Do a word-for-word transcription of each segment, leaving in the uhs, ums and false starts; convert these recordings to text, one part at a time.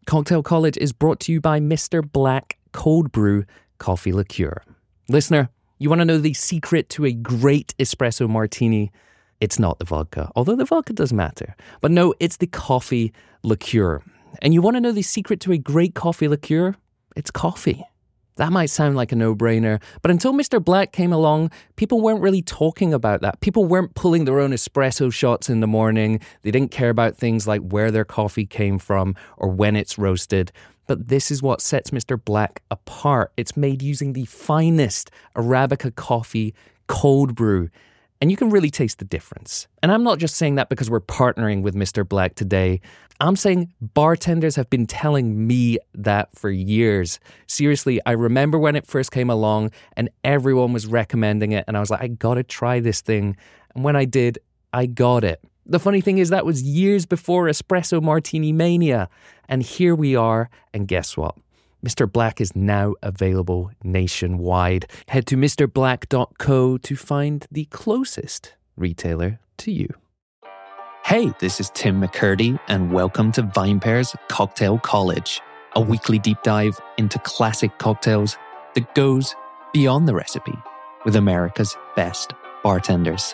Cocktail College is brought to you by Mister Black Cold Brew Coffee Liqueur. Listener, you want to know the secret to a great espresso martini? It's not the vodka, although the vodka does matter. But no, it's the coffee liqueur. And you want to know the secret to a great coffee liqueur? It's coffee. That might sound like a no-brainer, but until Mister Black came along, people weren't really talking about that. People weren't pulling their own espresso shots in the morning. They didn't care about things like where their coffee came from or when it's roasted. But this is what sets Mister Black apart. It's made using the finest Arabica coffee cold brew. And you can really taste the difference. And I'm not just saying that because we're partnering with Mister Black today. I'm saying bartenders have been telling me that for years. Seriously, I remember when it first came along and everyone was recommending it. And I was like, I gotta try this thing. And when I did, I got it. The funny thing is that was years before Espresso Martini Mania. And here we are. And guess what? Mister Black is now available nationwide. Head to Mr Black dot co to find the closest retailer to you. Hey, this is Tim McCurdy, and welcome to VinePair's Cocktail College, a weekly deep dive into classic cocktails that goes beyond the recipe with America's best bartenders.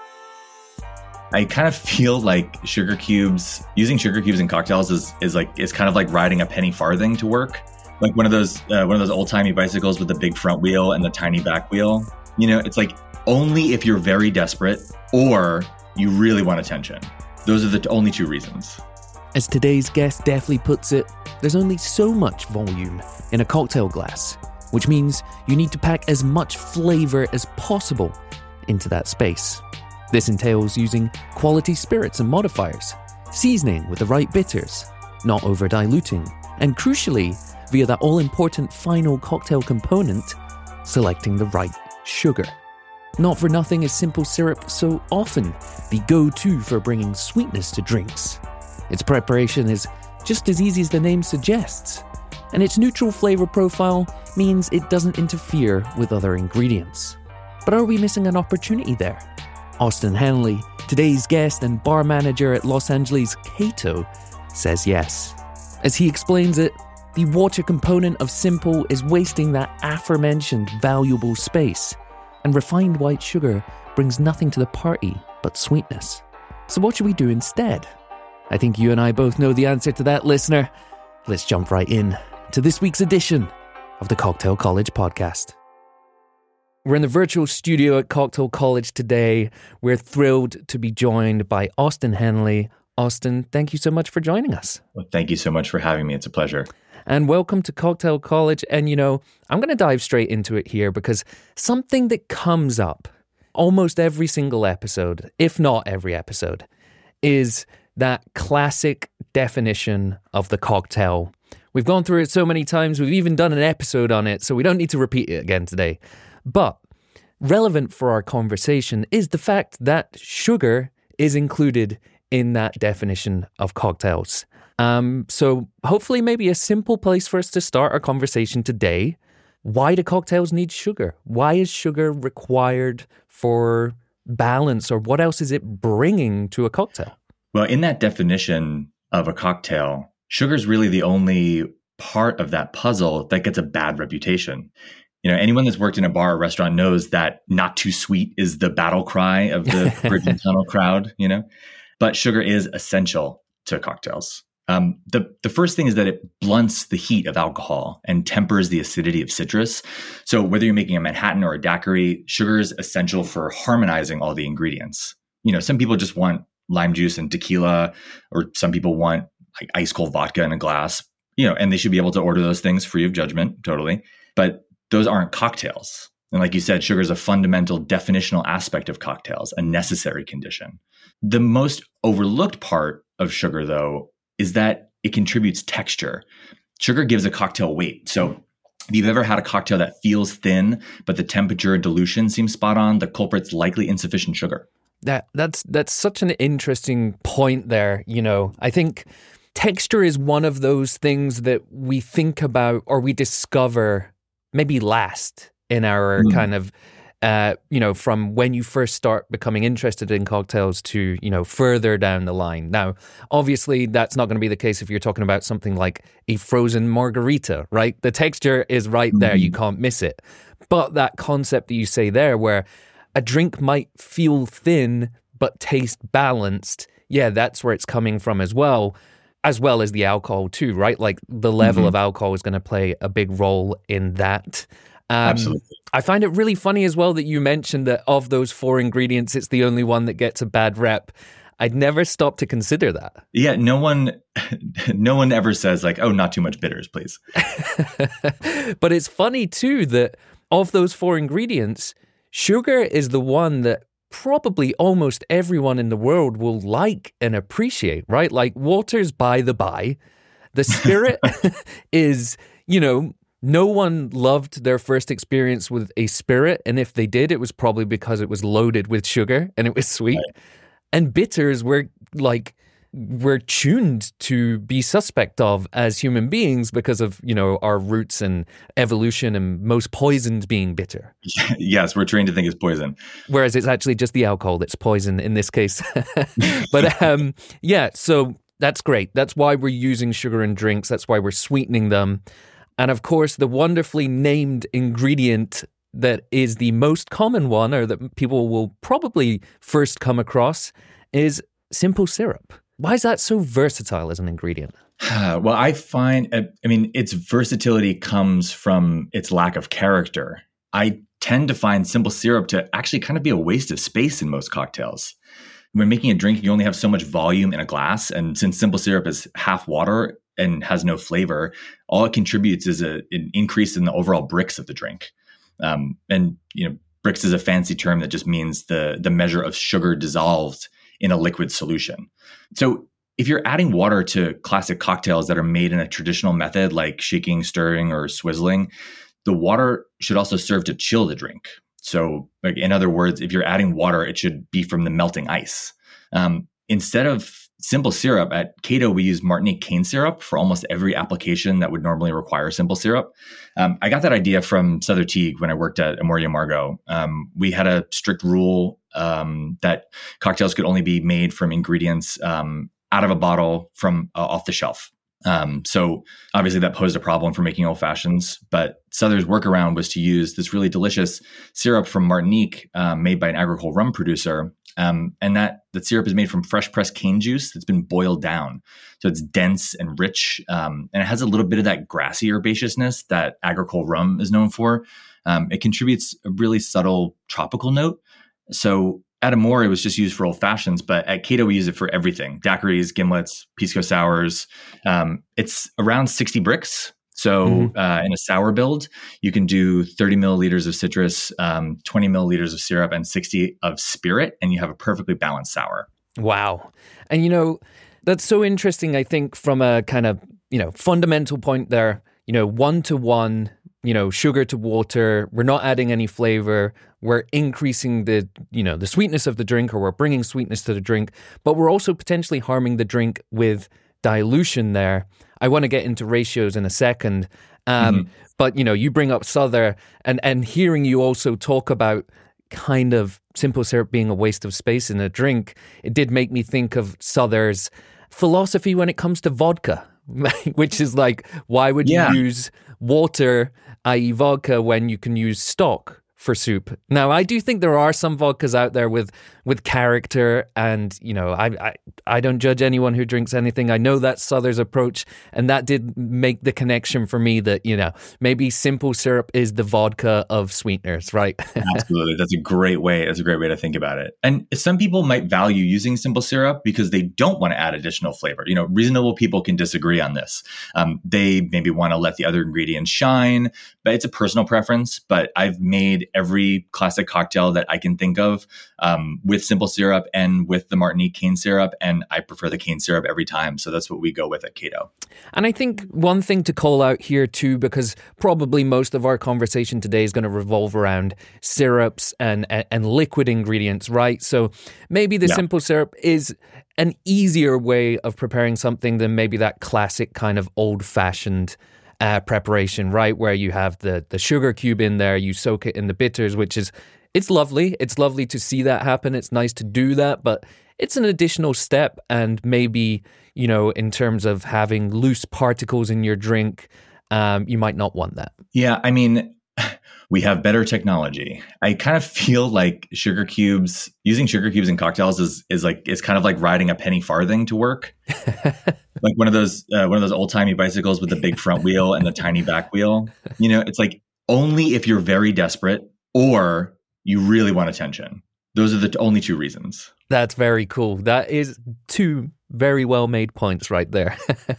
I kind of feel like sugar cubes, using sugar cubes in cocktails is is like it's kind of like riding a penny farthing to work. Like one of those uh, one of those old timey bicycles with the big front wheel and the tiny back wheel. You know, it's like only if you're very desperate or you really want attention. Those are the only two reasons. As today's guest deftly puts it, there's only so much volume in a cocktail glass, which means you need to pack as much flavor as possible into that space. This entails using quality spirits and modifiers, seasoning with the right bitters, not over diluting, and crucially, via that all-important final cocktail component, selecting the right sugar. Not for nothing is simple syrup so often the go-to for bringing sweetness to drinks. Its preparation is just as easy as the name suggests, and its neutral flavor profile means it doesn't interfere with other ingredients. But are we missing an opportunity there? Austin Henley, today's guest and bar manager at Los Angeles Cato, says yes. As he explains it, the water component of simple is wasting that aforementioned valuable space, and refined white sugar brings nothing to the party but sweetness. So what should we do instead? I think you and I both know the answer to that, listener. Let's jump right in to this week's edition of the Cocktail College podcast. We're in the virtual studio at Cocktail College today. We're thrilled to be joined by Austin Henley. Austin, thank you so much for joining us. Well, thank you so much for having me. It's a pleasure. And welcome to Cocktail College. And, you know, I'm going to dive straight into it here because something that comes up almost every single episode, if not every episode, is that classic definition of the cocktail. We've gone through it so many times. We've even done an episode on it, so we don't need to repeat it again today. But relevant for our conversation is the fact that sugar is included in that definition of cocktails. Um, so hopefully maybe a simple place for us to start our conversation today. Why do cocktails need sugar? Why is sugar required for balance, or what else is it bringing to a cocktail? Well, in that definition of a cocktail, sugar is really the only part of that puzzle that gets a bad reputation. You know, anyone that's worked in a bar or restaurant knows that not too sweet is the battle cry of the Virgin Tunnel crowd, you know, but sugar is essential to cocktails. Um, the, the first thing is that it blunts the heat of alcohol and tempers the acidity of citrus. So whether you're making a Manhattan or a daiquiri, sugar is essential for harmonizing all the ingredients. You know, some people just want lime juice and tequila, or some people want like ice cold vodka in a glass, you know, and they should be able to order those things free of judgment, totally. But those aren't cocktails. And like you said, sugar is a fundamental definitional aspect of cocktails, a necessary condition. The most overlooked part of sugar, though, is that it contributes texture. Sugar gives a cocktail weight. So if you've ever had a cocktail that feels thin, but the temperature and dilution seems spot on, the culprit's likely insufficient sugar. That that's that's such an interesting point there. You know, I think texture is one of those things that we think about or we discover maybe last in our mm. kind of uh, you know, from when you first start becoming interested in cocktails to, you know, further down the line. Now, obviously, that's not going to be the case if you're talking about something like a frozen margarita, right? The texture is right there. You can't miss it. But that concept that you say there, where a drink might feel thin but taste balanced, yeah, that's where it's coming from as well, as well as the alcohol too, right? Like the level mm-hmm. of alcohol is going to play a big role in that. Um, Absolutely. I find it really funny as well that you mentioned that of those four ingredients, it's the only one that gets a bad rep. I'd never stop to consider that. Yeah, no one no one ever says like, oh, not too much bitters, please. But it's funny too that of those four ingredients, sugar is the one that probably almost everyone in the world will like and appreciate, right? Like water's by the by. The spirit is, you know, no one loved their first experience with a spirit. And if they did, it was probably because it was loaded with sugar and it was sweet. Right. And bitters were like, we're tuned to be suspect of as human beings because of, you know, our roots and evolution and most poisons being bitter. Yes, we're trained to think it's poison. Whereas it's actually just the alcohol that's poison in this case. But um, yeah, so that's great. That's why we're using sugar in drinks. That's why we're sweetening them. And of course, the wonderfully named ingredient that is the most common one, or that people will probably first come across, is simple syrup. Why is that so versatile as an ingredient? Well, I find, I mean, its versatility comes from its lack of character. I tend to find simple syrup to actually kind of be a waste of space in most cocktails. When making a drink, you only have so much volume in a glass. And since simple syrup is half water and has no flavor, all it contributes is a, an increase in the overall Brix of the drink. Um, and, you know, Brix is a fancy term that just means the, the measure of sugar dissolved in a liquid solution. So if you're adding water to classic cocktails that are made in a traditional method like shaking, stirring, or swizzling, the water should also serve to chill the drink. So like, in other words, if you're adding water, it should be from the melting ice. Um, instead of simple syrup, at Cato, we use Martinique cane syrup for almost every application that would normally require simple syrup. Um, I got that idea from Sother Teague when I worked at Amoria Margot. Um, we had a strict rule um, that cocktails could only be made from ingredients um, out of a bottle from uh, off the shelf. Um, so obviously that posed a problem for making old fashions, but Sother's workaround was to use this really delicious syrup from Martinique um, made by an agricole rum producer. Um, and that, that syrup is made from fresh pressed cane juice that's been boiled down. So it's dense and rich, um, and it has a little bit of that grassy herbaceousness that agricole rum is known for. Um, it contributes a really subtle tropical note. So at Amore, it was just used for old fashions, but at Cato, we use it for everything: daiquiris, gimlets, pisco sours. Um, it's around sixty Brix. So mm-hmm. uh, in a sour build, you can do thirty milliliters of citrus, um, twenty milliliters of syrup, and sixty of spirit, and you have a perfectly balanced sour. Wow. And, you know, that's so interesting, I think, from a kind of, you know, fundamental point there, you know, one to one, you know, sugar to water. We're not adding any flavor. We're increasing the, you know, the sweetness of the drink, or we're bringing sweetness to the drink, but we're also potentially harming the drink with dilution there. I want to get into ratios in a second. Um, mm-hmm. But, you know, you bring up Sother, and, and hearing you also talk about kind of simple syrup being a waste of space in a drink, it did make me think of Sother's philosophy when it comes to vodka, which is like, why would you yeah. use water, that is vodka, when you can use stock for soup? Now, I do think there are some vodkas out there with with character, and, you know, I, I I don't judge anyone who drinks anything. I know that's Sother's approach, and that did make the connection for me that, you know, maybe simple syrup is the vodka of sweeteners, right? Absolutely. That's a great way. That's a great way to think about it. And some people might value using simple syrup because they don't want to add additional flavor. You know, reasonable people can disagree on this. Um, they maybe want to let the other ingredients shine, but it's a personal preference. But I've made every classic cocktail that I can think of um, with simple syrup and with the Martinique cane syrup, and I prefer the cane syrup every time. So that's what we go with at Cato. And I think one thing to call out here too, because probably most of our conversation today is going to revolve around syrups and, and, and liquid ingredients, right? So maybe the yeah. simple syrup is an easier way of preparing something than maybe that classic kind of old-fashioned Uh, preparation, right? Where you have the the sugar cube in there, you soak it in the bitters, which is It's lovely. It's lovely to see that happen. It's nice to do that, but it's an additional step. And maybe, you know, in terms of having loose particles in your drink, um, you might not want that. Yeah, I mean, we have better technology. I kind of feel like sugar cubes, using sugar cubes in cocktails is is like it's kind of like riding a penny farthing to work. Like one of those uh, one of those old timey bicycles with the big front wheel and the tiny back wheel. You know, it's like only if you're very desperate or you really want attention. Those are the only two reasons. That's very cool. That is two very well made points right there.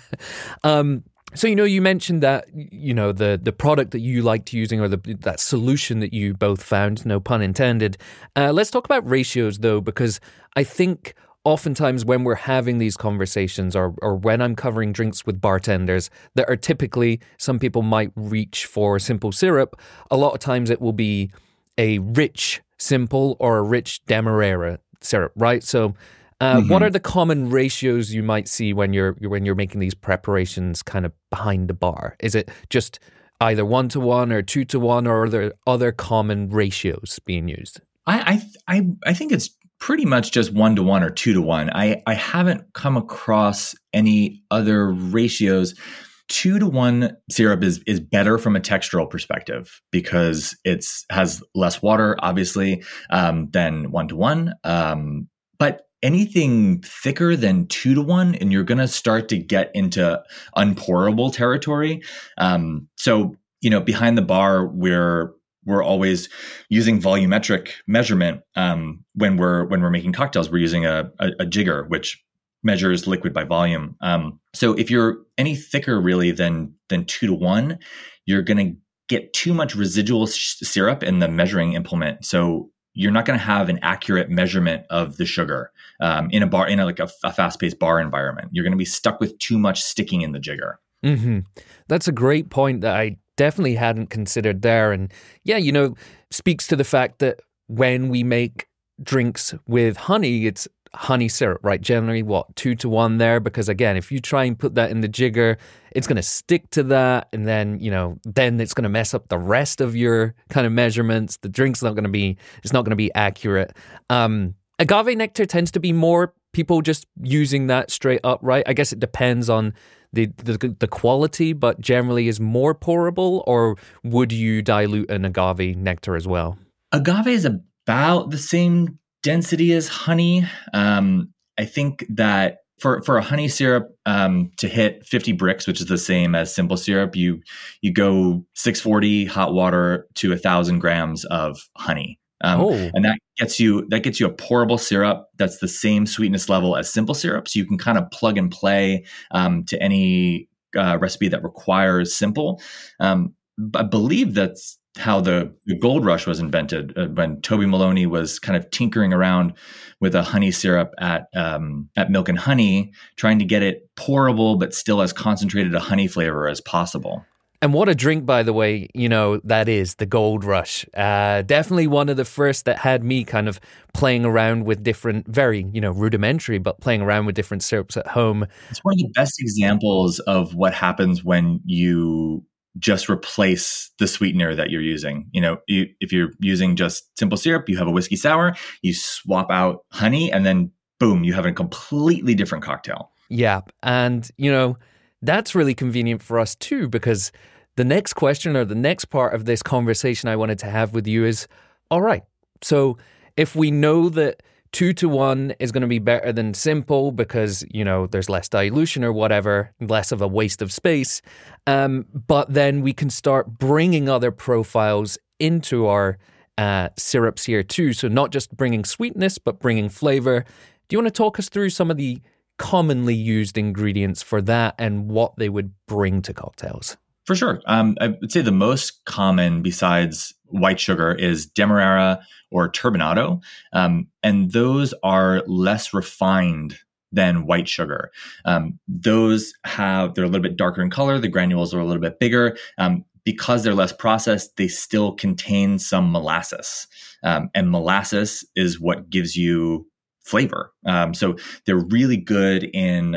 um, so, you know, you mentioned that, you know, the, the product that you liked using or the, that solution that you both found, no pun intended. Uh, let's talk about ratios, though, because I think oftentimes when we're having these conversations or or when I'm covering drinks with bartenders that are typically, some people might reach for simple syrup, a lot of times it will be a rich simple or a rich demerara syrup, right? So uh, mm-hmm. what are the common ratios you might see when you're when you're making these preparations kind of behind the bar? Is it just either one to one or two to one, or are there other common ratios being used? I I I, I think it's pretty much just one to one or two to one. I, I haven't come across any other ratios. Two to one syrup is is better from a textural perspective because it's has less water, obviously, um, than one to one. Um, but anything thicker than two to one, and you're going to start to get into unpourable territory. Um, so, you know, behind the bar, we're we're always using volumetric measurement um, when we're when we're making cocktails. We're using a, a, a jigger, which measures liquid by volume. Um, so if you're any thicker really than than two to one, you're going to get too much residual sh- syrup in the measuring implement. So you're not going to have an accurate measurement of the sugar um, in a bar in a, like a, a fast-paced bar environment. You're going to be stuck with too much sticking in the jigger. Mm-hmm. That's a great point that I definitely hadn't considered there. And yeah, you know, speaks to the fact that when we make drinks with honey, it's honey syrup, right? Generally, what, two to one there? Because again, if you try and put that in the jigger, it's going to stick to that. And then, you know, then it's going to mess up the rest of your kind of measurements. The drink's not going to be, it's not going to be accurate. Um, agave nectar tends to be more people just using that straight up, right? I guess it depends on the, the the quality, but generally is more pourable, or would you dilute an agave nectar as well? Agave is about the same density as honey. Um, I think that for, for a honey syrup um, to hit fifty Brix, which is the same as simple syrup, you you go six forty hot water to one thousand grams of honey. Um, oh. And that gets you that gets you a pourable syrup that's the same sweetness level as simple syrup. So you can kind of plug and play um, to any uh, recipe that requires simple. Um, I believe that's how the, the Gold Rush was invented uh, when Toby Maloney was kind of tinkering around with a honey syrup at um, at Milk and Honey, trying to get it pourable but still as concentrated a honey flavor as possible. And what a drink, by the way, you know, that is the Gold Rush. Uh, definitely one of the first that had me kind of playing around with different, very, you know, rudimentary, but playing around with different syrups at home. It's one of the best examples of what happens when you just replace the sweetener that you're using. You know, you, if you're using just simple syrup, you have a whiskey sour, you swap out honey, and then boom, you have a completely different cocktail. Yeah. And, you know, that's really convenient for us too, because the next question or the next part of this conversation I wanted to have with you is, all right, so if we know that two to one is going to be better than simple because, you know, there's less dilution or whatever, less of a waste of space, um, but then we can start bringing other profiles into our uh, syrups here too. So not just bringing sweetness, but bringing flavor. Do you want to talk us through some of the commonly used ingredients for that and what they would bring to cocktails? For sure. Um, I would say the most common besides white sugar is Demerara or turbinado. Um, and those are less refined than white sugar. Um, those have, they're a little bit darker in color. The granules are a little bit bigger. Um, because they're less processed, they still contain some molasses. Um, and molasses is what gives you flavor. Um, so they're really good in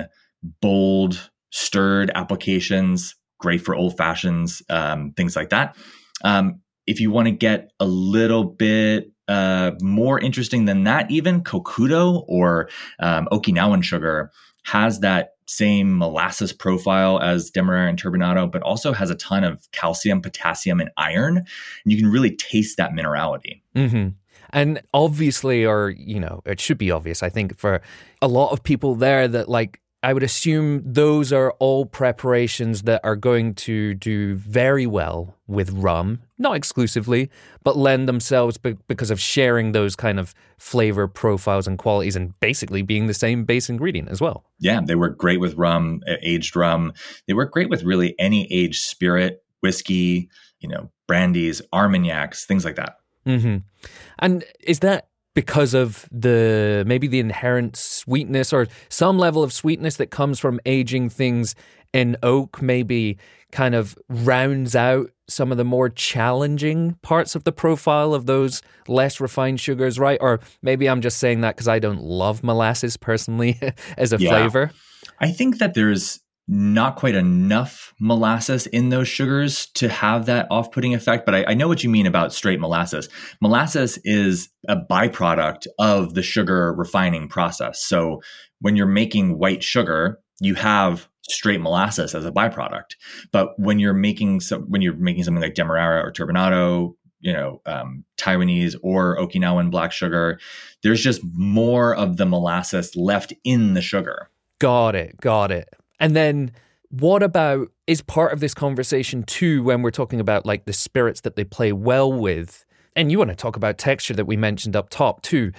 bold, stirred applications, great for old fashions, um, things like that. Um, if you want to get a little bit uh, more interesting than that, even Kokudo or um, Okinawan sugar has that same molasses profile as Demerara and Turbinado, but also has a ton of calcium, potassium, and iron. And you can really taste that minerality. Mm-hmm. And obviously, or, you know, it should be obvious, I think, for a lot of people there that, like, I would assume those are all preparations that are going to do very well with rum, not exclusively, but lend themselves be- because of sharing those kind of flavor profiles and qualities and basically being the same base ingredient as well. Yeah, they work great with rum, aged rum. They work great with really any aged spirit, whiskey, you know, brandies, Armagnacs, things like that. Mm-hmm. And is that because of the maybe the inherent sweetness or some level of sweetness that comes from aging things in oak maybe kind of rounds out some of the more challenging parts of the profile of those less refined sugars, right? Or maybe I'm just saying that because I don't love molasses personally as a yeah. flavor. I think that there's not quite enough molasses in those sugars to have that off-putting effect. But I, I know what you mean about straight molasses. Molasses is a byproduct of the sugar refining process. So when you're making white sugar, you have straight molasses as a byproduct. But when you're making some, when you're making something like Demerara or Turbinado, you know, um, Taiwanese or Okinawan black sugar, there's just more of the molasses left in the sugar. Got it. Got it. And then what about, is part of this conversation too, when we're talking about like the spirits that they play well with, and you want to talk about texture that we mentioned up top too.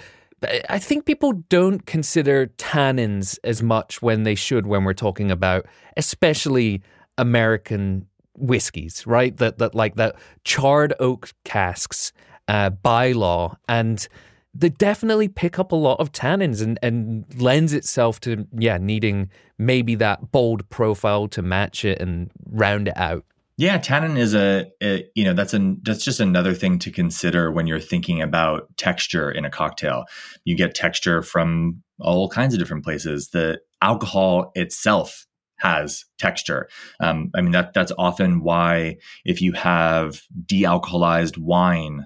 I think people don't consider tannins as much when they should when we're talking about especially American whiskeys, right? That that like that charred oak casks uh, by law, and they definitely pick up a lot of tannins and, and lends itself to, yeah, needing maybe that bold profile to match it and round it out. Yeah, tannin is a, a you know, that's an that's just another thing to consider when you're thinking about texture in a cocktail. You get texture from all kinds of different places. The alcohol itself has texture. Um, I mean, that that's often why if you have de-alcoholized wine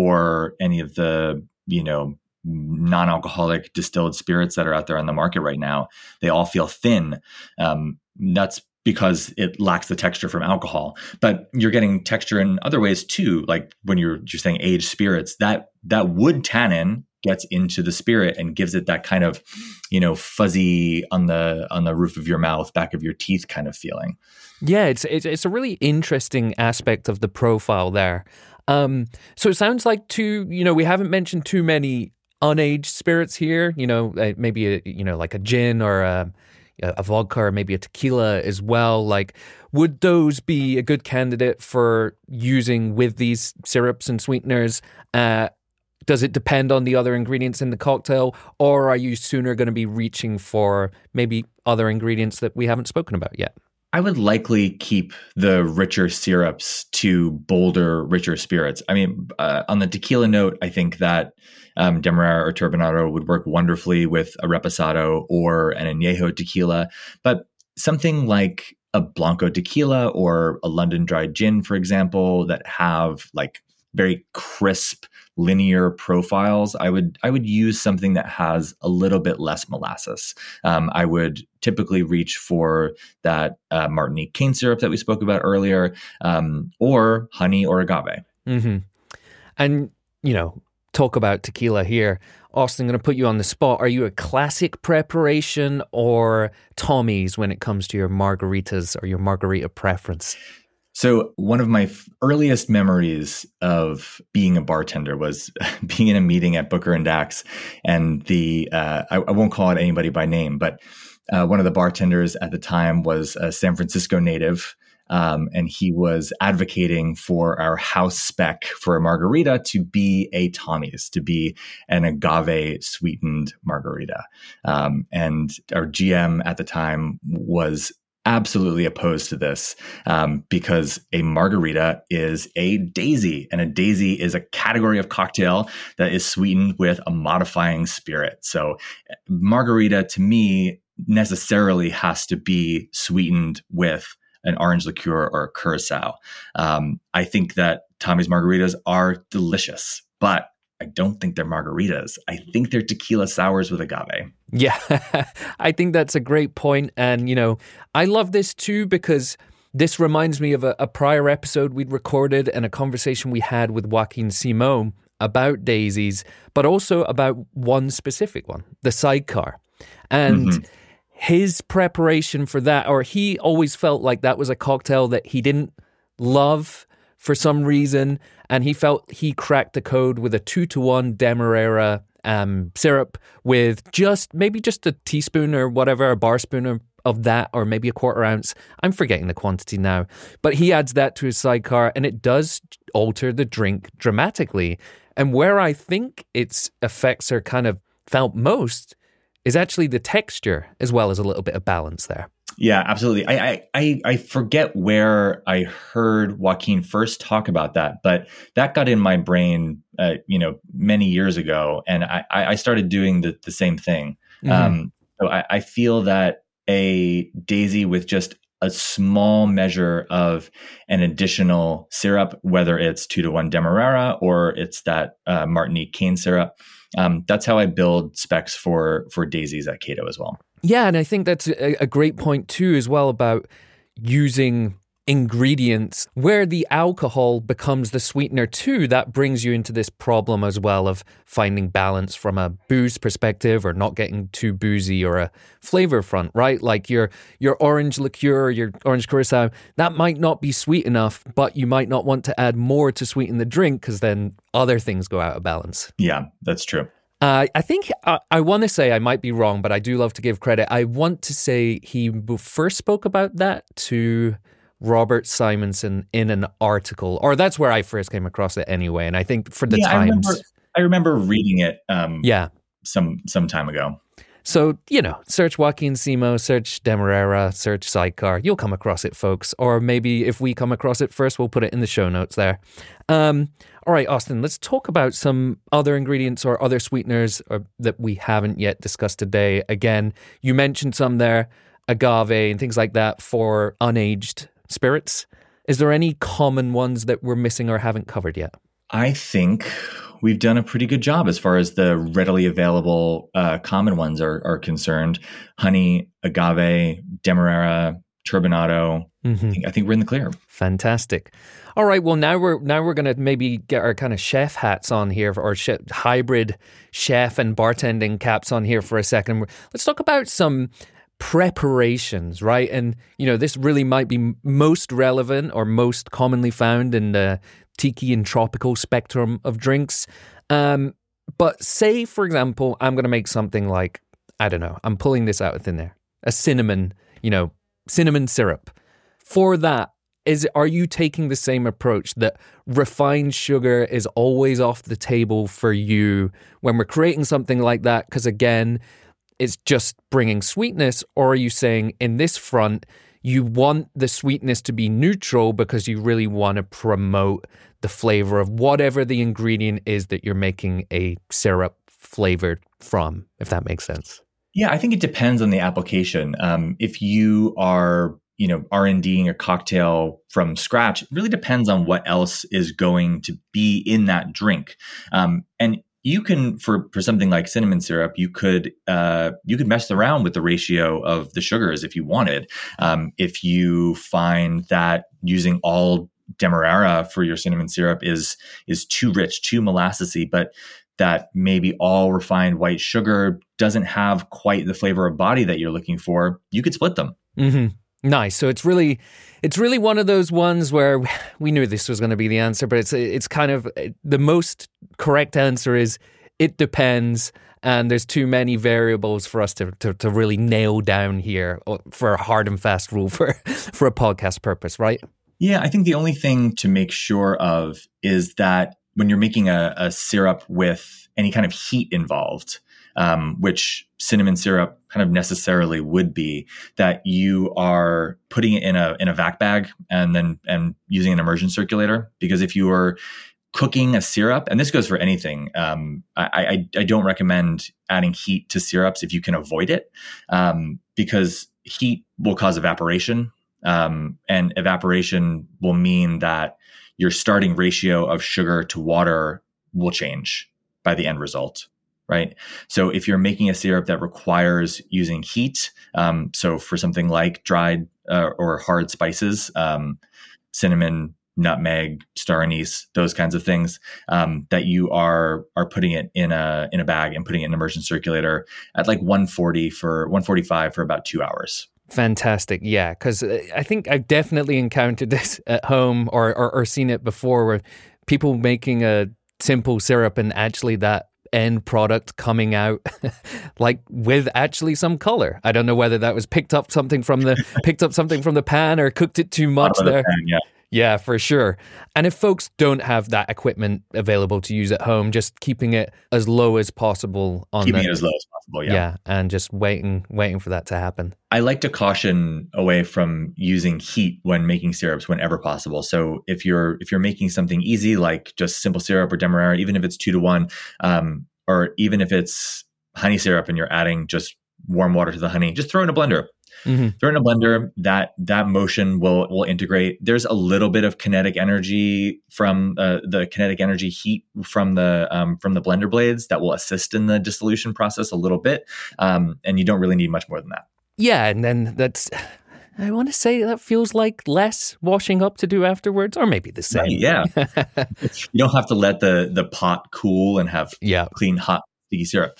or any of the, you know, non-alcoholic distilled spirits that are out there on the market right now, they all feel thin. Um, that's because it lacks the texture from alcohol. But you're getting texture in other ways too. Like when you're just saying aged spirits, that that wood tannin gets into the spirit and gives it that kind of, you know, fuzzy on the on the roof of your mouth, back of your teeth kind of feeling. Yeah, it's it's, it's a really interesting aspect of the profile there. Um, so it sounds like too, you know, we haven't mentioned too many unaged spirits here. You know, uh, maybe a, you know, like a gin or a, a vodka or maybe a tequila as well. Like, would those be a good candidate for using with these syrups and sweeteners? Uh, does it depend on the other ingredients in the cocktail, or are you sooner going to be reaching for maybe other ingredients that we haven't spoken about yet? I would likely keep the richer syrups to bolder, richer spirits. I mean, uh, on the tequila note, I think that um, Demerara or Turbinado would work wonderfully with a Reposado or an Añejo tequila. But something like a Blanco tequila or a London dry gin, for example, that have like very crisp, linear profiles, I would I would use something that has a little bit less molasses. Um, I would typically reach for that uh, Martinique cane syrup that we spoke about earlier, um, or honey or agave. Mm-hmm. And, you know, talk about tequila here. Austin, I'm going to put you on the spot. Are you a classic preparation or Tommy's when it comes to your margaritas or your margarita preference? So one of my f- earliest memories of being a bartender was being in a meeting at Booker and Dax, and the uh, I, I won't call it anybody by name, but uh, one of the bartenders at the time was a San Francisco native, um, and he was advocating for our house spec for a margarita to be a Tommy's, to be an agave sweetened margarita, um, and our G M at the time was absolutely opposed to this um, because a margarita is a daisy, and a daisy is a category of cocktail that is sweetened with a modifying spirit. So margarita to me necessarily has to be sweetened with an orange liqueur or a curacao. Um, I think that Tommy's margaritas are delicious, but I don't think they're margaritas. I think they're tequila sours with agave. Yeah, I think that's a great point. And, you know, I love this too because this reminds me of a, a prior episode we'd recorded and a conversation we had with Joaquin Simon about daisies, but also about one specific one, the sidecar. And mm-hmm. his preparation for that, or he always felt like that was a cocktail that he didn't love for some reason, and he felt he cracked the code with a two to one Demerara um, syrup with just maybe just a teaspoon or whatever, a bar spoon of, of that, or maybe a quarter ounce. I'm forgetting the quantity now, but he adds that to his sidecar, and it does alter the drink dramatically. And where I think its effects are kind of felt most is actually the texture as well as a little bit of balance there. Yeah, absolutely. I, I I forget where I heard Joaquin first talk about that, but that got in my brain, uh, you know, many years ago, and I, I started doing the, the same thing. Mm-hmm. Um, so I, I feel that a daisy with just a small measure of an additional syrup, whether it's two to one Demerara or it's that uh, Martinique cane syrup, um, that's how I build specs for for daisies at Cato as well. Yeah, and I think that's a, a great point too as well about using ingredients where the alcohol becomes the sweetener too. That brings you into this problem as well of finding balance from a booze perspective or not getting too boozy or a flavor front, right? Like your your orange liqueur, your orange curacao, that might not be sweet enough, but you might not want to add more to sweeten the drink because then other things go out of balance. Yeah, that's true. Uh, I think uh, I want to say I might be wrong, but I do love to give credit. I want to say he first spoke about that to Robert Simonson in an article, or that's where I first came across it anyway. And I think for the yeah, Times, I remember, I remember reading it. Um, yeah, some some time ago. So, you know, search Joaquin Simon, search Demerara, search Sidecar. You'll come across it, folks. Or maybe if we come across it first, we'll put it in the show notes there. Um, all right, Austin, let's talk about some other ingredients or other sweeteners or, that we haven't yet discussed today. Again, you mentioned some there, agave and things like that for unaged spirits. Is there any common ones that we're missing or haven't covered yet? I think we've done a pretty good job as far as the readily available uh, common ones are, are concerned. Honey, agave, Demerara, turbinado. Mm-hmm. I, think, I think we're in the clear. Fantastic. All right. Well, now we're now we're going to maybe get our kind of chef hats on here, or chef, hybrid chef and bartending caps on here for a second. Let's talk about some preparations, right? And, you know, this really might be most relevant or most commonly found in the tiki and tropical spectrum of drinks. Um, but say, for example, I'm going to make something like, I don't know, I'm pulling this out of thin air, a cinnamon, you know, cinnamon syrup. For that, is are you taking the same approach that refined sugar is always off the table for you when we're creating something like that? Because again, it's just bringing sweetness. Or are you saying in this front, you want the sweetness to be neutral because you really want to promote the flavor of whatever the ingredient is that you're making a syrup flavored from, if that makes sense? Yeah, I think it depends on the application. Um, if you are, you know, R&Ding a cocktail from scratch, it really depends on what else is going to be in that drink. Um, and you can, for, for something like cinnamon syrup, you could uh, you could mess around with the ratio of the sugars if you wanted. Um, if you find that using all Demerara for your cinnamon syrup is is too rich, too molassesy, but that maybe all refined white sugar doesn't have quite the flavor of body that you're looking for, you could split them. Mm-hmm. Nice. So it's really, it's really one of those ones where we knew this was going to be the answer, but it's it's kind of the most correct answer is it depends, and there's too many variables for us to to, to really nail down here for a hard and fast rule for for a podcast purpose, right? Yeah, I think the only thing to make sure of is that when you're making a, a syrup with any kind of heat involved, um, which cinnamon syrup kind of necessarily would be, that you are putting it in a in a vac bag and then and using an immersion circulator. Because if you are cooking a syrup, and this goes for anything, um, I, I, I don't recommend adding heat to syrups if you can avoid it, um, because heat will cause evaporation, um, and evaporation will mean that your starting ratio of sugar to water will change. by the end result, right? So if you're making a syrup that requires using heat, um, so for something like dried uh, or hard spices, um, cinnamon, nutmeg, star anise, those kinds of things, um, that you are are putting it in a in a bag and putting it in an immersion circulator at like one forty for one forty-five for about two hours. Fantastic. Yeah, because I think I've definitely encountered this at home or, or or seen it before, where people making a simple syrup and actually that end product coming out like with actually some color. I don't know whether that was picked up something from the picked up something from the pan or cooked it too much there. The pan, yeah. Yeah, for sure. And if folks don't have that equipment available to use at home, just keeping it as low as possible on keeping the, it as low as possible. Yeah. Yeah, and just waiting, waiting for that to happen. I like to caution away from using heat when making syrups whenever possible. So if you're if you're making something easy like just simple syrup or demerara, even if it's two to one, um, or even if it's honey syrup and you're adding just warm water to the honey, just throw it in a blender. Mm-hmm. Throw in a blender. That that motion will will integrate. There's a little bit of kinetic energy from uh, the kinetic energy heat from the um, from the blender blades that will assist in the dissolution process a little bit, um, and you don't really need much more than that. Yeah, and then that's. I want to say that feels like less washing up to do afterwards, or maybe the same. Right, yeah, you don't have to let the the pot cool and have yeah. clean hot sticky syrup.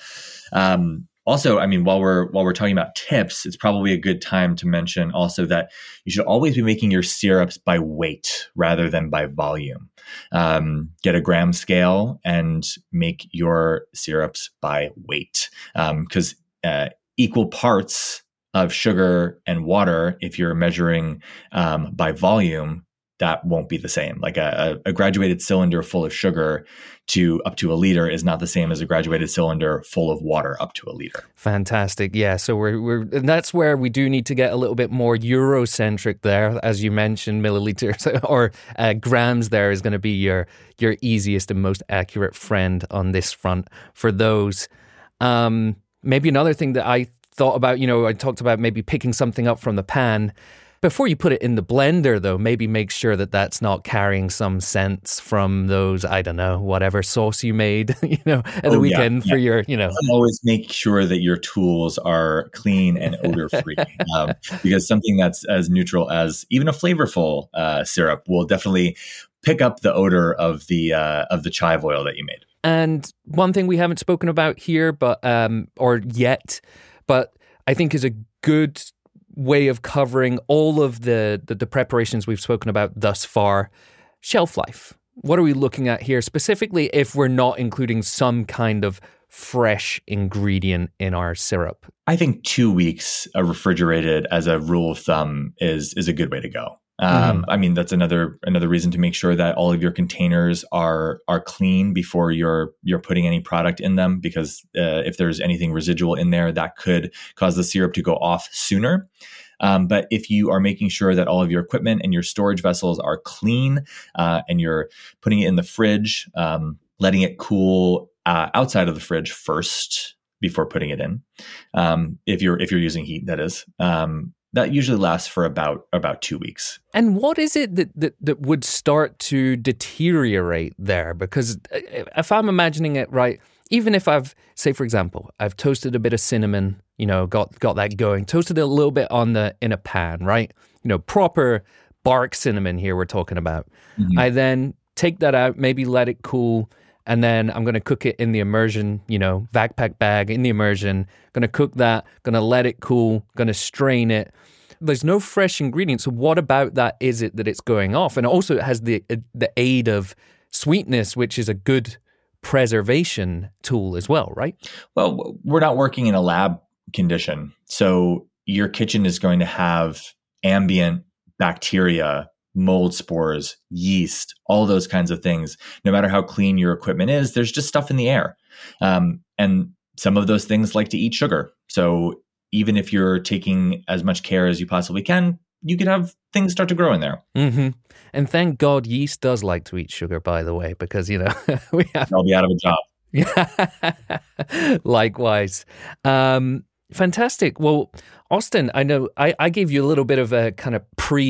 Um, Also, I mean, while we're while we're talking about tips, it's probably a good time to mention also that you should always be making your syrups by weight rather than by volume. Um, get a gram scale and make your syrups by weight, because um, uh, equal parts of sugar and water, if you're measuring um, by volume, that won't be the same. Like a, a graduated cylinder full of sugar to up to a liter is not the same as a graduated cylinder full of water up to a liter. Fantastic. Yeah. So we're, we're, and that's where we do need to get a little bit more Eurocentric there. As you mentioned, milliliters or uh, grams there is going to be your, your easiest and most accurate friend on this front for those. Um, maybe another thing that I thought about, you know, I talked about maybe picking something up from the pan. Before you put it in the blender, though, maybe make sure that that's not carrying some scents from those, I don't know, whatever sauce you made, you know, at oh, the weekend yeah, for yeah. your, you know. Always make sure that your tools are clean and odor-free, um, because something that's as neutral as even a flavorful uh, syrup will definitely pick up the odor of the uh, of the chive oil that you made. And one thing we haven't spoken about here, but um, or yet, but I think is a good way of covering all of the, the the preparations we've spoken about thus far. Shelf life. What are we looking at here specifically if we're not including some kind of fresh ingredient in our syrup? I think two weeks uh, refrigerated as a rule of thumb is is a good way to go. Um, mm. I mean, that's another another reason to make sure that all of your containers are are clean before you're you're putting any product in them, because uh, if there's anything residual in there, that could cause the syrup to go off sooner. Um, but if you are making sure that all of your equipment and your storage vessels are clean, uh, and you're putting it in the fridge, um, letting it cool uh, outside of the fridge first before putting it in, um, if you're if you're using heat, that is. Um, That usually lasts for about about two weeks. And what is it that, that that would start to deteriorate there? Because if I'm imagining it right, even if I've, say for example, I've toasted a bit of cinnamon, you know, got got that going, toasted it a little bit on the in a pan, right? You know, proper bark cinnamon here we're talking about. Mm-hmm. I then take that out, maybe let it cool, and then I'm going to cook it in the immersion, you know, backpack bag in the immersion. Going to cook that, going to let it cool, going to strain it. There's no fresh ingredients. So what about that is it that it's going off? And also it has the the aid of sweetness, which is a good preservation tool as well, right? Well, we're not working in a lab condition. So your kitchen is going to have ambient bacteria, mold spores, yeast, all those kinds of things. No matter how clean your equipment is, there's just stuff in the air. Um, and some of those things like to eat sugar. So even if you're taking as much care as you possibly can, you could have things start to grow in there. Mm-hmm. And thank God yeast does like to eat sugar, by the way, because, you know, we have... I'll be out of a job. Likewise. Um, fantastic. Well, Austin, I know I, I gave you a little bit of a kind of pre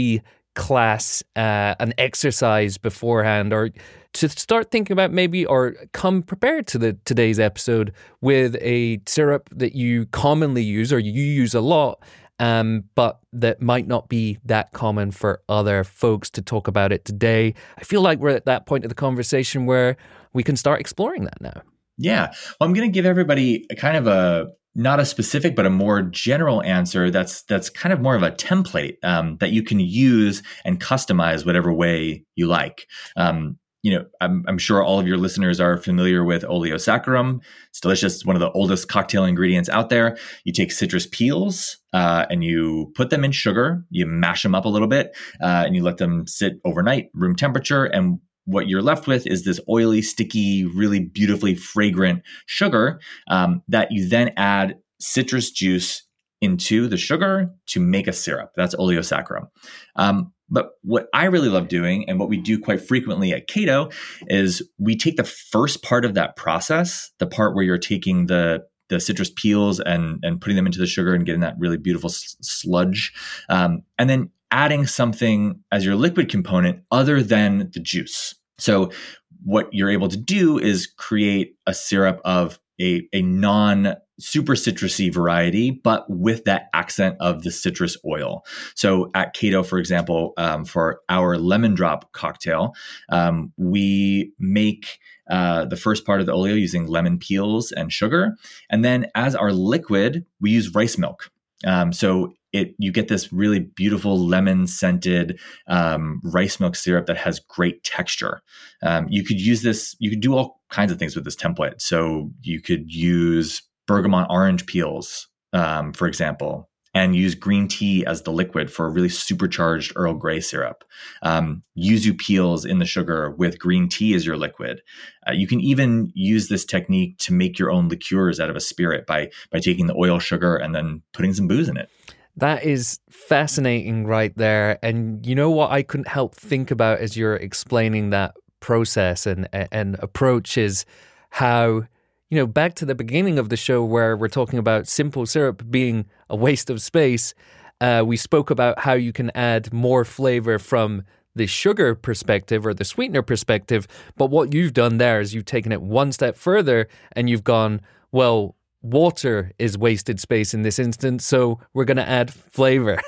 class, uh, an exercise beforehand, or to start thinking about maybe, or come prepared to the today's episode with a syrup that you commonly use or you use a lot, um, but that might not be that common for other folks to talk about it today. I feel like we're at that point of the conversation where we can start exploring that now. Yeah. Well, I'm going to give everybody a kind of a, not a specific, but a more general answer that's that's kind of more of a template um, that you can use and customize whatever way you like. Um, you know, I'm, I'm sure all of your listeners are familiar with oleosaccharum. It's delicious. It's one of the oldest cocktail ingredients out there. You take citrus peels uh, and you put them in sugar. You mash them up a little bit uh, and you let them sit overnight, room temperature. And what you're left with is this oily, sticky, really beautifully fragrant sugar um, that you then add citrus juice into the sugar to make a syrup. That's oleosaccharum. Um, but what I really love doing, and what we do quite frequently at Cato, is we take the first part of that process, the part where you're taking the the citrus peels and and putting them into the sugar and getting that really beautiful s- sludge, um, and then adding something as your liquid component other than the juice. So what you're able to do is create a syrup of a, a non super citrusy variety, but with that accent of the citrus oil. So at Cato, for example, um, for our lemon drop cocktail, um, we make uh, the first part of the oleo using lemon peels and sugar. And then as our liquid, we use rice milk. Um, so it you get this really beautiful lemon scented um, rice milk syrup that has great texture. Um, you could use this, you could do all kinds of things with this template. So you could use bergamot orange peels, um, for example, and use green tea as the liquid for a really supercharged Earl Grey syrup. Um, yuzu peels in the sugar with green tea as your liquid. Uh, you can even use this technique to make your own liqueurs out of a spirit by by taking the oil, sugar, and then putting some booze in it. That is fascinating right there. And you know what I couldn't help think about as you're explaining that process and and approach is how, you know, back to the beginning of the show where we're talking about simple syrup being a waste of space, uh, we spoke about how you can add more flavor from the sugar perspective or the sweetener perspective. But what you've done there is you've taken it one step further and you've gone, well, water is wasted space in this instance, so we're going to add flavor.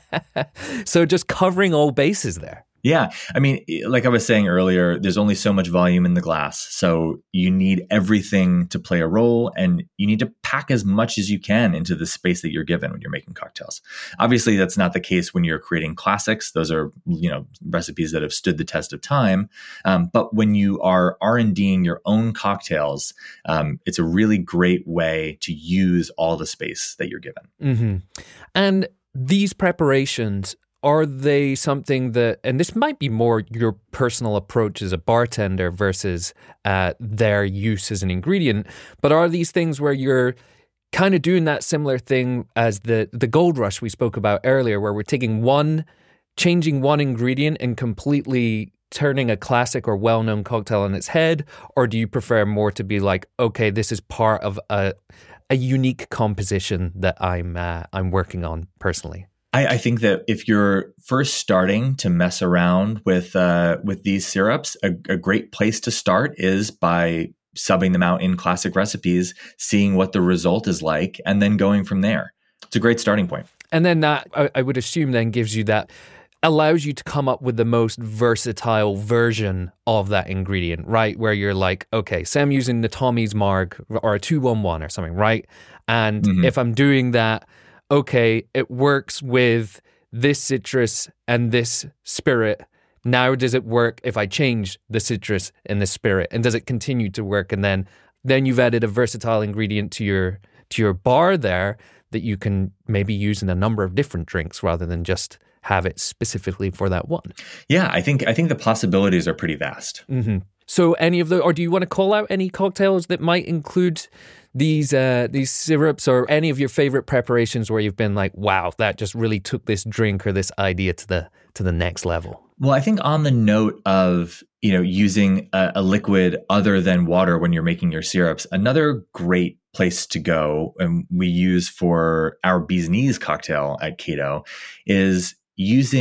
So just covering all bases there. Yeah. I mean, like I was saying earlier, there's only so much volume in the glass. So you need everything to play a role, and you need to pack as much as you can into the space that you're given when you're making cocktails. Obviously, that's not the case when you're creating classics. Those are, you know, recipes that have stood the test of time. Um, but when you are R and D-ing your own cocktails, um, it's a really great way to use all the space that you're given. Mm-hmm. And these preparations, are they something that, and this might be more your personal approach as a bartender versus uh, their use as an ingredient, but are these things where you're kind of doing that similar thing as the, the Gold Rush we spoke about earlier, where we're taking one, changing one ingredient and completely turning a classic or well-known cocktail on its head? Or do you prefer more to be like, okay, this is part of a, a unique composition that I'm uh, I'm working on personally? I, I think that if you're first starting to mess around with uh, with these syrups, a, a great place to start is by subbing them out in classic recipes, seeing what the result is like, and then going from there. It's a great starting point. And then that, I, I would assume, then gives you that, allows you to come up with the most versatile version of that ingredient, right? Where you're like, okay, say I'm using the Tommy's Marg or a two one one or something, right? And mm-hmm. if I'm doing that, okay, it works with this citrus and this spirit. Now, does it work if I change the citrus and the spirit? And does it continue to work? And then, then you've added a versatile ingredient to your to your bar there that you can maybe use in a number of different drinks rather than just have it specifically for that one. Yeah, I think I think the possibilities are pretty vast. Mm-hmm. So, any of the, or do you want to call out any cocktails that might include these uh, these syrups, or any of your favorite preparations where you've been like, wow, that just really took this drink or this idea to the to the next level? Well, I think on the note of, you know, using a, a liquid other than water when you're making your syrups, another great place to go, and we use for our bee's knees cocktail at Cato, is using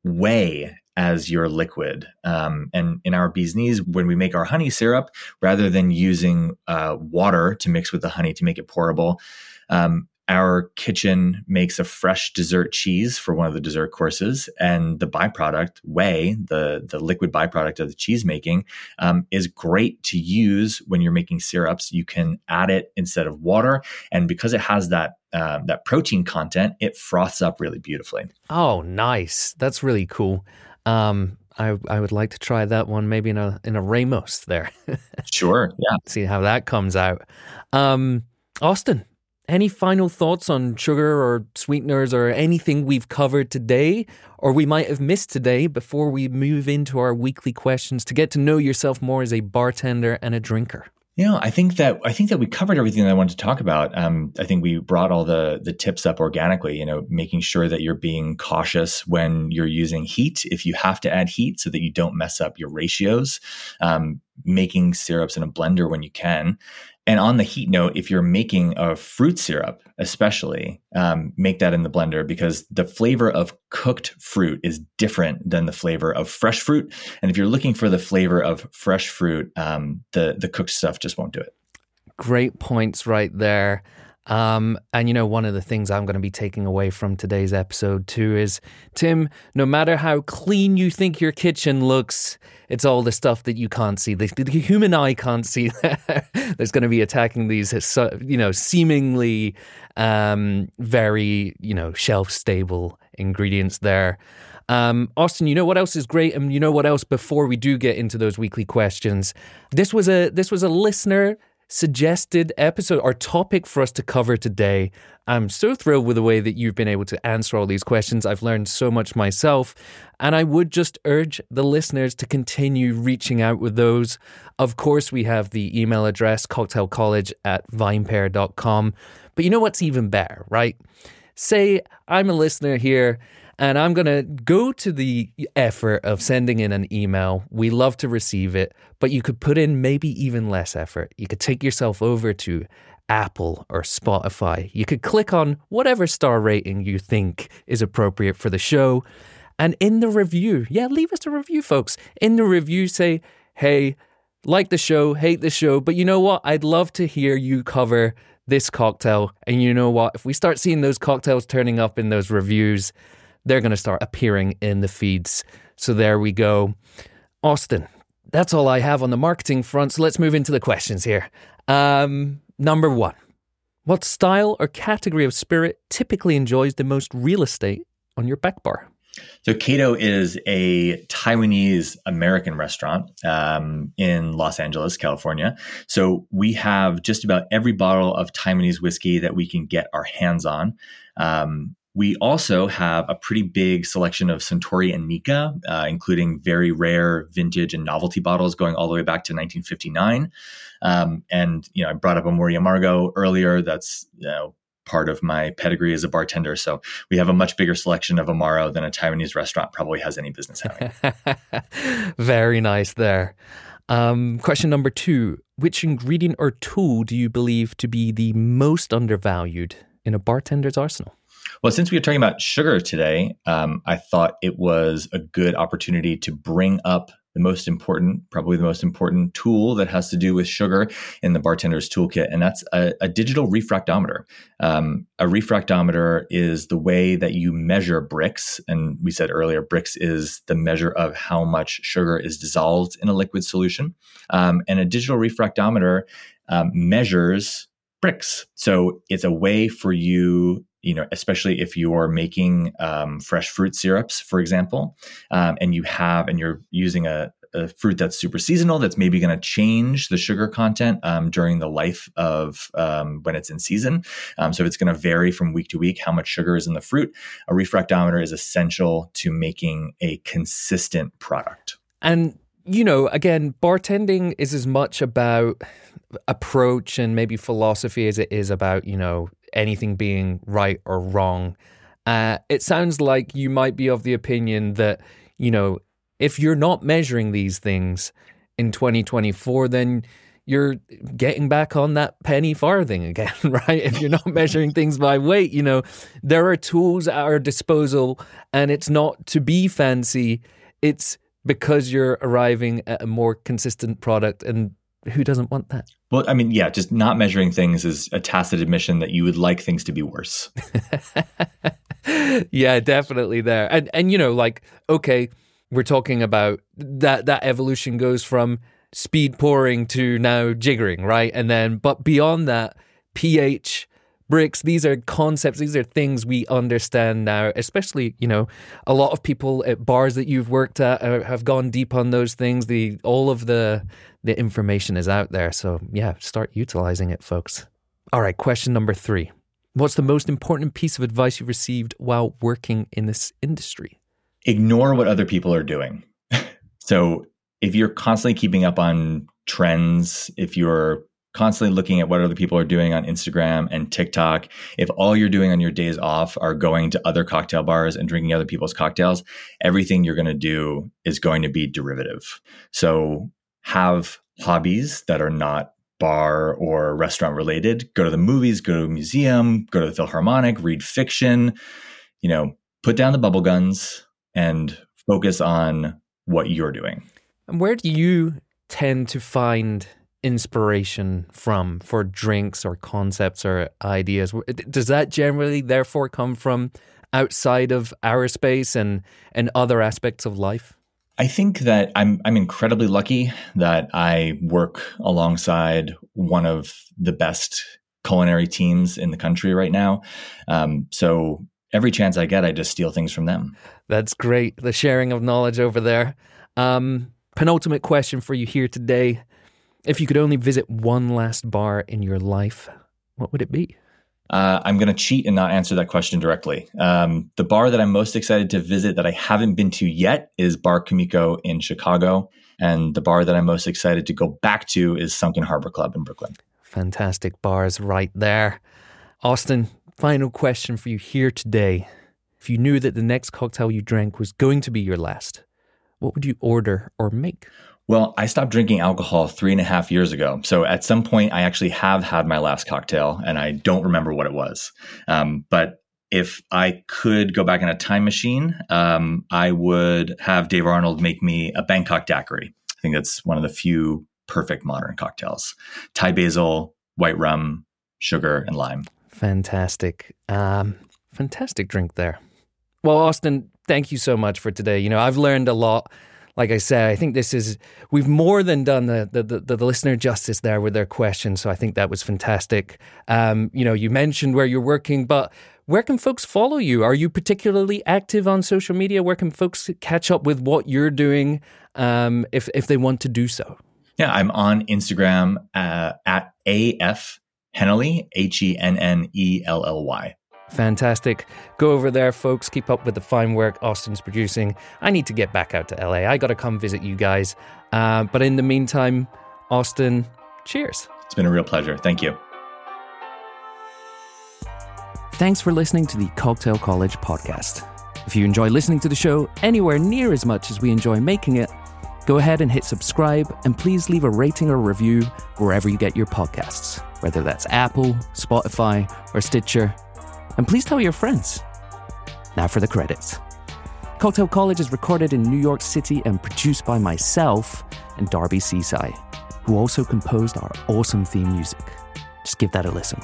whey as your liquid. Um, and in our bee's knees, when we make our honey syrup, rather than using uh, water to mix with the honey to make it pourable, um, our kitchen makes a fresh dessert cheese for one of the dessert courses, and the byproduct, whey, the, the liquid byproduct of the cheese making, um, is great to use when you're making syrups. You can add it instead of water, and because it has that uh, that protein content, it froths up really beautifully. Oh, nice! That's really cool. Um, I I would like to try that one, maybe in a in a Ramos there. Sure, yeah. See how that comes out. Um, Austin, any final thoughts on sugar or sweeteners or anything we've covered today or we might have missed today before we move into our weekly questions to get to know yourself more as a bartender and a drinker? You know, I think that I think that we covered everything that I wanted to talk about. Um, I think we brought all the the tips up organically. You know, making sure that you're being cautious when you're using heat, if you have to add heat, so that you don't mess up your ratios. Um, making syrups in a blender when you can. And on the heat note, if you're making a fruit syrup, especially, um, make that in the blender, because the flavor of cooked fruit is different than the flavor of fresh fruit. And if you're looking for the flavor of fresh fruit, um, the the cooked stuff just won't do it. Great points right there. Um, and you know, one of the things I'm going to be taking away from today's episode too is, Tim, no matter how clean you think your kitchen looks, it's all the stuff that you can't see. The, the human eye can't see that's going to be attacking these, you know, seemingly um, very, you know, shelf-stable ingredients there. Um, Austin, you know what else is great? And you know what else, before we do get into those weekly questions, this was a this was a listener suggested episode or topic for us to cover today. I'm so thrilled with the way that you've been able to answer all these questions. I've learned so much myself, and I would just urge the listeners to continue reaching out with those. Of course, we have the email address, cocktailcollege at vinepair dot com. But you know what's even better, right? Say I'm a listener here, and I'm going to go to the effort of sending in an email. We love to receive it, but you could put in maybe even less effort. You could take yourself over to Apple or Spotify. You could click on whatever star rating you think is appropriate for the show. And in the review, yeah, leave us a review, folks. In the review, say, hey, like the show, hate the show, but you know what? I'd love to hear you cover this cocktail. And you know what? If we start seeing those cocktails turning up in those reviews, they're going to start appearing in the feeds. So there we go. Austin, that's all I have on the marketing front. So let's move into the questions here. Um, number one, what style or category of spirit typically enjoys the most real estate on your back bar? So Kato is a Taiwanese American restaurant um, in Los Angeles, California. So we have just about every bottle of Taiwanese whiskey that we can get our hands on. Um, We also have a pretty big selection of Suntory and Nikka, uh, including very rare vintage and novelty bottles going all the way back to nineteen fifty-nine. Um, and, you know, I brought up Amor y Amargo earlier. That's, you know, part of my pedigree as a bartender. So we have a much bigger selection of Amaro than a Taiwanese restaurant probably has any business having. Very nice there. Um, question number two, which ingredient or tool do you believe to be the most undervalued in a bartender's arsenal? Well, since we were talking about sugar today, um, I thought it was a good opportunity to bring up the most important, probably the most important tool that has to do with sugar in the bartender's toolkit, and that's a, a digital refractometer. Um, a refractometer is the way that you measure Brix, and we said earlier, Brix is the measure of how much sugar is dissolved in a liquid solution. Um, and a digital refractometer um, measures Brix. So it's a way for you, you know, especially if you're making um, fresh fruit syrups, for example, um, and you have, and you're using a, a fruit that's super seasonal, that's maybe going to change the sugar content um, during the life of um, when it's in season. Um, so it's going to vary from week to week how much sugar is in the fruit. A refractometer is essential to making a consistent product. And, you know, again, bartending is as much about approach and maybe philosophy as it is about, you know, anything being right or wrong. Uh, it sounds like you might be of the opinion that, you know, if you're not measuring these things in twenty twenty-four, then you're getting back on that penny farthing again, right? If you're not measuring things by weight, you know, there are tools at our disposal, and it's not to be fancy. It's because you're arriving at a more consistent product, and who doesn't want that? Well, I mean, yeah, just not measuring things is a tacit admission that you would like things to be worse. Yeah, definitely there. And, and you know, like, okay, we're talking about that, that evolution goes from speed pouring to now jiggering, right? And then, but beyond that, pH, bricks, these are concepts, these are things we understand now, especially, you know, a lot of people at bars that you've worked at have gone deep on those things. The all of the the information is out there. So yeah, start utilizing it, folks. All right, question number three. What's the most important piece of advice you've received while working in this industry? Ignore what other people are doing. So if you're constantly keeping up on trends, if you're constantly looking at what other people are doing on Instagram and TikTok, if all you're doing on your days off are going to other cocktail bars and drinking other people's cocktails, everything you're going to do is going to be derivative. So have hobbies that are not bar or restaurant related. Go to the movies, go to a museum, go to the Philharmonic, read fiction, you know, put down the bubble guns and focus on what you're doing. And where do you tend to find inspiration from for drinks or concepts or ideas? Does that generally therefore come from outside of our space and, and other aspects of life? I think that I'm I'm incredibly lucky that I work alongside one of the best culinary teams in the country right now. Um, so every chance I get, I just steal things from them. That's great. The sharing of knowledge over there. Um, penultimate question for you here today. If you could only visit one last bar in your life, what would it be? Uh, I'm going to cheat and not answer that question directly. Um, the bar that I'm most excited to visit that I haven't been to yet is Bar Kumiko in Chicago. And the bar that I'm most excited to go back to is Sunken Harbor Club in Brooklyn. Fantastic bars right there. Austin, final question for you here today. If you knew that the next cocktail you drank was going to be your last, what would you order or make? Well, I stopped drinking alcohol three and a half years ago. So at some point, I actually have had my last cocktail and I don't remember what it was. Um, but if I could go back in a time machine, um, I would have Dave Arnold make me a Bangkok daiquiri. I think that's one of the few perfect modern cocktails. Thai basil, white rum, sugar, and lime. Fantastic. Um, fantastic drink there. Well, Austin, thank you so much for today. You know, I've learned a lot. Like I said, I think this is, we've more than done the, the, the, the listener justice there with their questions. So I think that was fantastic. Um, you know, you mentioned where you're working, but where can folks follow you? Are you particularly active on social media? Where can folks catch up with what you're doing um, if, if they want to do so? Yeah, I'm on Instagram uh, at A F Hennelly, H E N N E L L Y. Fantastic. Go over there, folks. Keep up with the fine work Austin's producing. I need to get back out to L A. I got to come visit you guys. Uh, but in the meantime, Austin, cheers. It's been a real pleasure. Thank you. Thanks for listening to the Cocktail College podcast. If you enjoy listening to the show anywhere near as much as we enjoy making it, go ahead and hit subscribe and please leave a rating or review wherever you get your podcasts, whether that's Apple, Spotify, or Stitcher. And please tell your friends. Now for the credits. Cocktail College is recorded in New York City and produced by myself and Darby Seaside, who also composed our awesome theme music. Just give that a listen.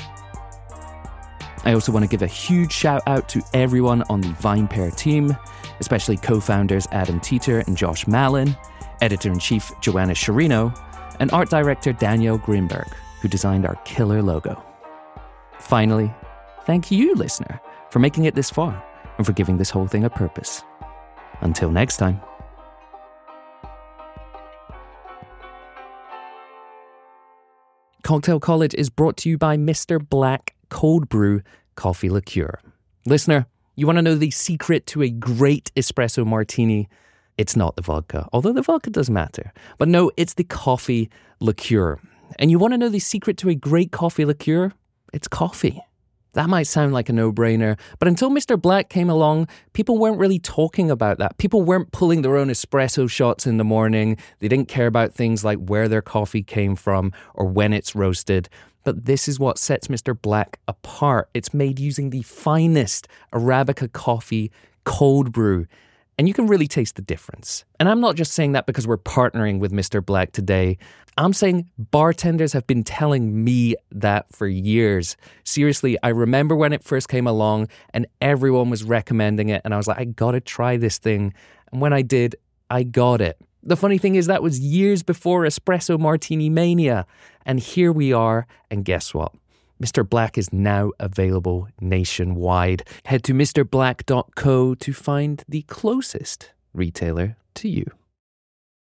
I also want to give a huge shout out to everyone on the VinePair team, especially co-founders Adam Teeter and Josh Malin, editor-in-chief Joanna Sherino, and art director Daniel Greenberg, who designed our killer logo. Finally, thank you, listener, for making it this far and for giving this whole thing a purpose. Until next time. Cocktail College is brought to you by Mister Black Cold Brew Coffee Liqueur. Listener, you want to know the secret to a great espresso martini? It's not the vodka, although the vodka does matter. But no, it's the coffee liqueur. And you want to know the secret to a great coffee liqueur? It's coffee. That might sound like a no-brainer, but until Mister Black came along, people weren't really talking about that. People weren't pulling their own espresso shots in the morning. They didn't care about things like where their coffee came from or when it's roasted. But this is what sets Mister Black apart. It's made using the finest Arabica coffee, cold brew. And you can really taste the difference. And I'm not just saying that because we're partnering with Mister Black today. I'm saying bartenders have been telling me that for years. Seriously, I remember when it first came along and everyone was recommending it. And I was like, I gotta try this thing. And when I did, I got it. The funny thing is that was years before Espresso Martini Mania. And here we are. And guess what? Mister Black is now available nationwide. Head to Mr Black dot co to find the closest retailer to you.